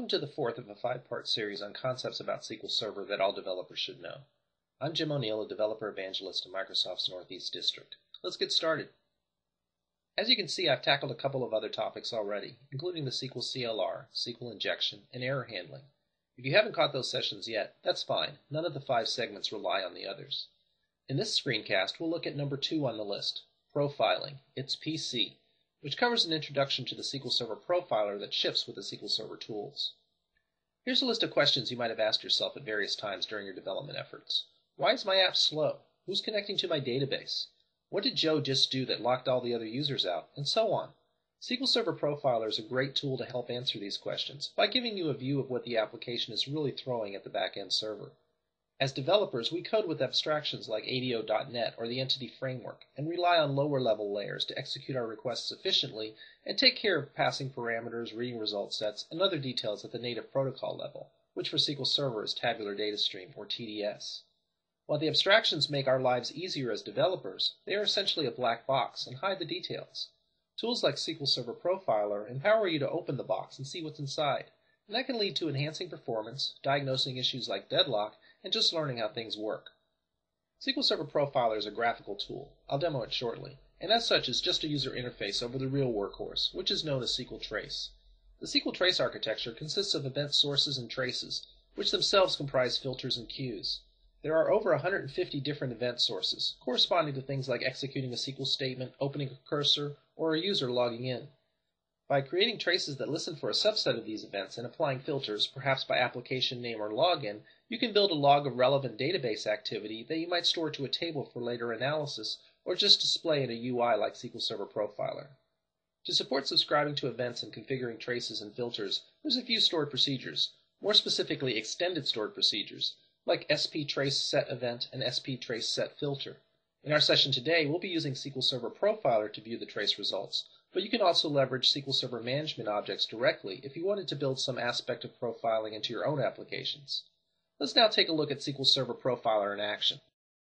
Welcome to the fourth of a five-part series on concepts about SQL Server that all developers should know. I'm Jim O'Neill, a developer evangelist in Microsoft's Northeast District. Let's get started. As you can see, I've tackled a couple of other topics already, including the SQL CLR, SQL injection, and error handling. If you haven't caught those sessions yet, that's fine. None of the 5 segments rely on the others. In this screencast, we'll look at number 2 on the list, profiling, its PC, which covers an introduction to the SQL Server Profiler that ships with the SQL Server tools. Here's a list of questions you might have asked yourself at various times during your development efforts. Why is my app slow? Who's connecting to my database? What did Joe just do that locked all the other users out? And so on. SQL Server Profiler is a great tool to help answer these questions by giving you a view of what the application is really throwing at the back-end server. As developers, we code with abstractions like ADO.NET or the Entity Framework and rely on lower-level layers to execute our requests efficiently and take care of passing parameters, reading result sets, and other details at the native protocol level, which for SQL Server is Tabular Data Stream, or TDS. While the abstractions make our lives easier as developers, they are essentially a black box and hide the details. Tools like SQL Server Profiler empower you to open the box and see what's inside, and that can lead to enhancing performance, diagnosing issues like deadlock, and just learning how things work. SQL Server Profiler is a graphical tool. I'll demo it shortly, and as such is just a user interface over the real workhorse, which is known as SQL Trace. The SQL Trace architecture consists of event sources and traces, which themselves comprise filters and queues. There are over 150 different event sources, corresponding to things like executing a SQL statement, opening a cursor, or a user logging in. By creating traces that listen for a subset of these events and applying filters, perhaps by application name or login, you can build a log of relevant database activity that you might store to a table for later analysis or just display in a UI like SQL Server Profiler. To support subscribing to events and configuring traces and filters, there's a few stored procedures, more specifically extended stored procedures, like spTraceSetEvent and spTraceSetFilter. In our session today, we'll be using SQL Server Profiler to view the trace results, but you can also leverage SQL Server Management Objects directly if you wanted to build some aspect of profiling into your own applications. Let's now take a look at SQL Server Profiler in action.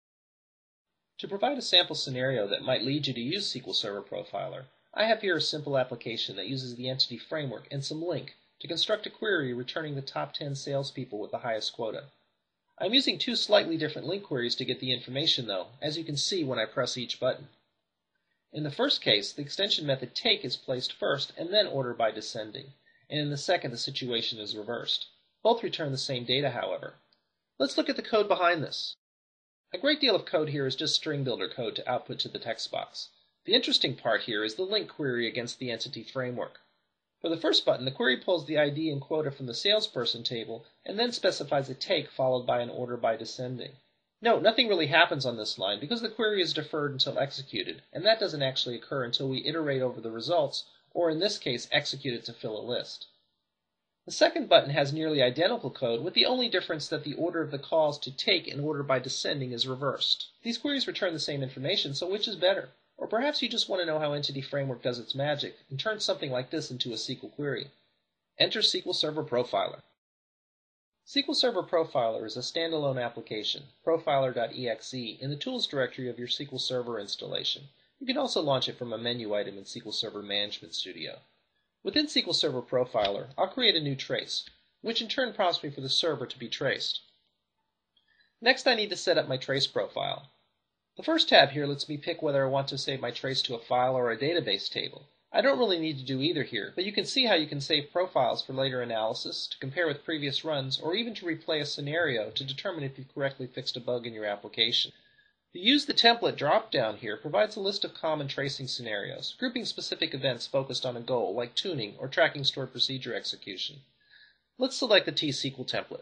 To provide a sample scenario that might lead you to use SQL Server Profiler, I have here a simple application that uses the Entity Framework and some LINQ to construct a query returning the top 10 salespeople with the highest quota. I'm using 2 slightly different LINQ queries to get the information though, as you can see when I press each button. In the first case, the extension method take is placed first and then ordered by descending, and in the second the situation is reversed. Both return the same data, however. Let's look at the code behind this. A great deal of code here is just string builder code to output to the text box. The interesting part here is the LINQ query against the Entity Framework. For the first button, the query pulls the ID and quota from the salesperson table and then specifies a take followed by an order by descending. Note, nothing really happens on this line because the query is deferred until executed, and that doesn't actually occur until we iterate over the results, or in this case, execute it to fill a list. The second button has nearly identical code, with the only difference that the order of the calls to take and order by descending is reversed. These queries return the same information, so which is better? Or perhaps you just want to know how Entity Framework does its magic and turns something like this into a SQL query. Enter SQL Server Profiler. SQL Server Profiler is a standalone application, profiler.exe, in the tools directory of your SQL Server installation. You can also launch it from a menu item in SQL Server Management Studio. Within SQL Server Profiler, I'll create a new trace, which in turn prompts me for the server to be traced. Next, I need to set up my trace profile. The first tab here lets me pick whether I want to save my trace to a file or a database table. I don't really need to do either here, but you can see how you can save profiles for later analysis, to compare with previous runs, or even to replay a scenario to determine if you've correctly fixed a bug in your application. The Use the Template drop-down here provides a list of common tracing scenarios, grouping specific events focused on a goal, like tuning or tracking stored procedure execution. Let's select the T-SQL template.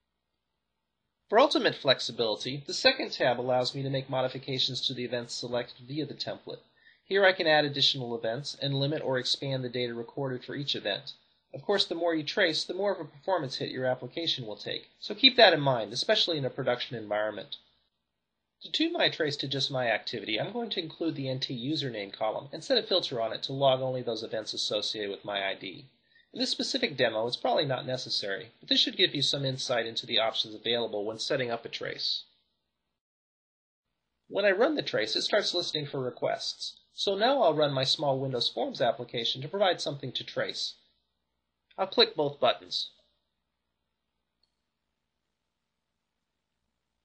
For ultimate flexibility, the second tab allows me to make modifications to the events selected via the template. Here I can add additional events and limit or expand the data recorded for each event. Of course, the more you trace, the more of a performance hit your application will take, so keep that in mind, especially in a production environment. To tune my trace to just my activity, I'm going to include the NT username column and set a filter on it to log only those events associated with my ID. In this specific demo, it's probably not necessary, but this should give you some insight into the options available when setting up a trace. When I run the trace, it starts listening for requests. So now I'll run my small Windows Forms application to provide something to trace. I'll click both buttons.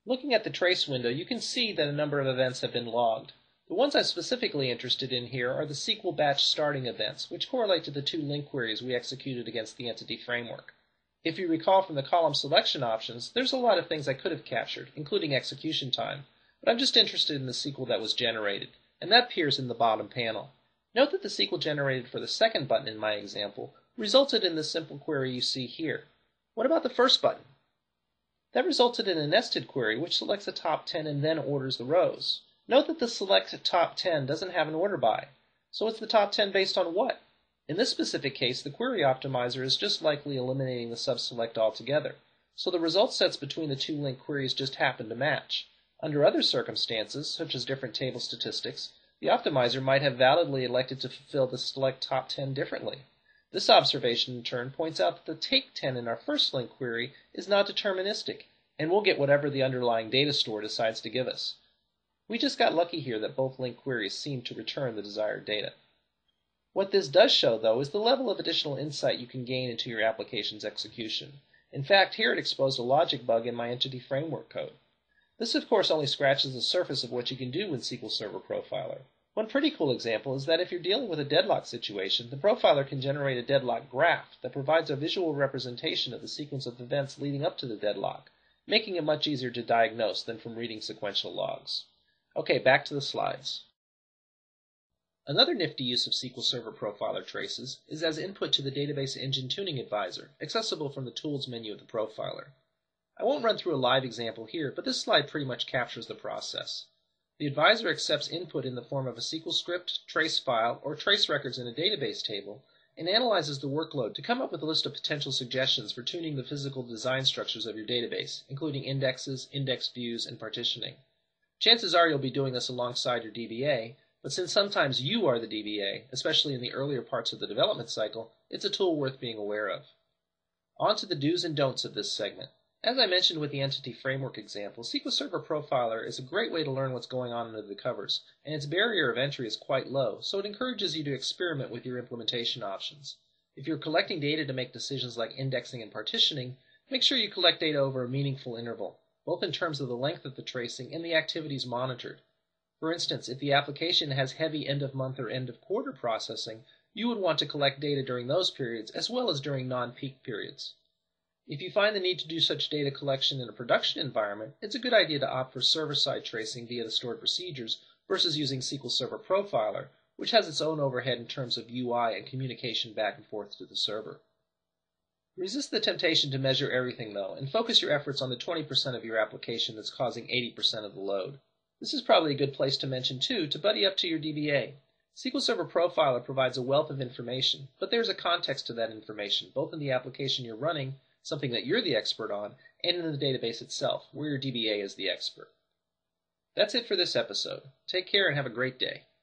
Looking at the trace window, you can see that a number of events have been logged. The ones I'm specifically interested in here are the SQL batch starting events, which correlate to the 2 LINQ queries we executed against the entity framework. If you recall from the column selection options, there's a lot of things I could have captured, including execution time, but I'm just interested in the SQL that was generated, and that appears in the bottom panel. Note that the SQL generated for the second button in my example resulted in the simple query you see here. What about the first button? That resulted in a nested query which selects a top 10 and then orders the rows. Note that the select top 10 doesn't have an order by. So it's the top 10 based on what? In this specific case, the query optimizer is just likely eliminating the subselect altogether. So the result sets between the 2 LINQ queries just happen to match. Under other circumstances, such as different table statistics, the optimizer might have validly elected to fulfill the select top 10 differently. This observation, in turn, points out that the take 10 in our first LINQ query is not deterministic, and we'll get whatever the underlying data store decides to give us. We just got lucky here that both LINQ queries seem to return the desired data. What this does show, though, is the level of additional insight you can gain into your application's execution. In fact, here it exposed a logic bug in my entity framework code. This, of course, only scratches the surface of what you can do with SQL Server Profiler. One pretty cool example is that if you're dealing with a deadlock situation, the profiler can generate a deadlock graph that provides a visual representation of the sequence of events leading up to the deadlock, making it much easier to diagnose than from reading sequential logs. Okay, back to the slides. Another nifty use of SQL Server Profiler traces is as input to the Database Engine Tuning Advisor, accessible from the Tools menu of the profiler. I won't run through a live example here, but this slide pretty much captures the process. The advisor accepts input in the form of a SQL script, trace file, or trace records in a database table, and analyzes the workload to come up with a list of potential suggestions for tuning the physical design structures of your database, including indexes, index views, and partitioning. Chances are you'll be doing this alongside your DBA, but since sometimes you are the DBA, especially in the earlier parts of the development cycle, it's a tool worth being aware of. On to the do's and don'ts of this segment. As I mentioned with the Entity Framework example, SQL Server Profiler is a great way to learn what's going on under the covers, and its barrier of entry is quite low, so it encourages you to experiment with your implementation options. If you're collecting data to make decisions like indexing and partitioning, make sure you collect data over a meaningful interval, both in terms of the length of the tracing and the activities monitored. For instance, if the application has heavy end-of-month or end-of-quarter processing, you would want to collect data during those periods as well as during non-peak periods. If you find the need to do such data collection in a production environment, it's a good idea to opt for server-side tracing via the stored procedures versus using SQL Server Profiler, which has its own overhead in terms of UI and communication back and forth to the server. Resist the temptation to measure everything, though, and focus your efforts on the 20% of your application that's causing 80% of the load. This is probably a good place to mention, too, to buddy up to your DBA. SQL Server Profiler provides a wealth of information, but there's a context to that information, both in the application you're running, something that you're the expert on, and in the database itself, where your DBA is the expert. That's it for this episode. Take care and have a great day.